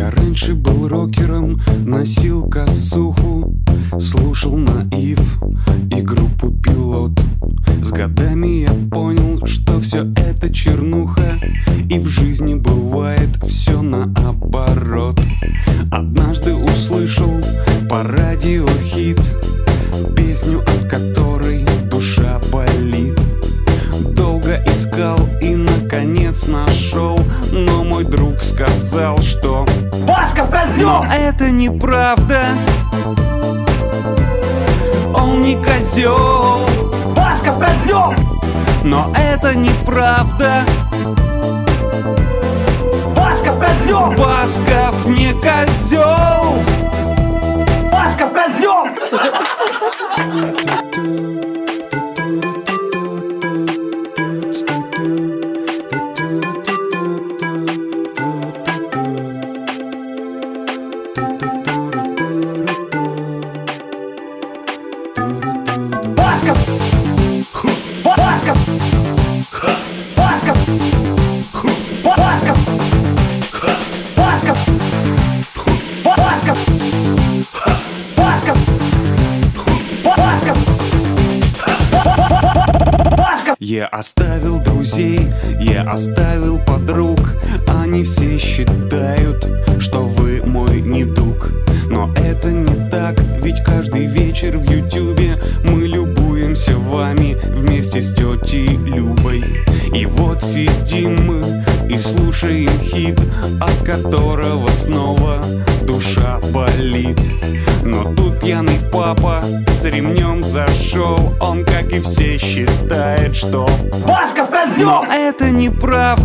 Я раньше был рокером, носил косуху, слушал Наив и группу Пилот. С годами я понял, что все это чернуха, и в жизни бывает все наоборот. Однажды услышал по радио хит, песню, от которой душа болит. Долго искал и наконец нашел, но мой друг сказал, что Басков козел! но это неправда. Он не козел. Басков козел! Но это неправда. Басков козел! Басков не козел. Басков козел! Басков! Басков! Басков! Басков! Басков! Басков! Басков! Басков! Басков! Я оставил друзей, я оставил подруг. Они все считают, что вы мой недуг. Но это не так, ведь каждый вечер в Ютубе мы любуемся вами вместе с тетей Любой. И вот сидим мы и слушаем хит, от которого снова душа болит. Но тут пьяный папа с ремнем зашел. Он, как и все, считает, что Басков козел! но это неправда.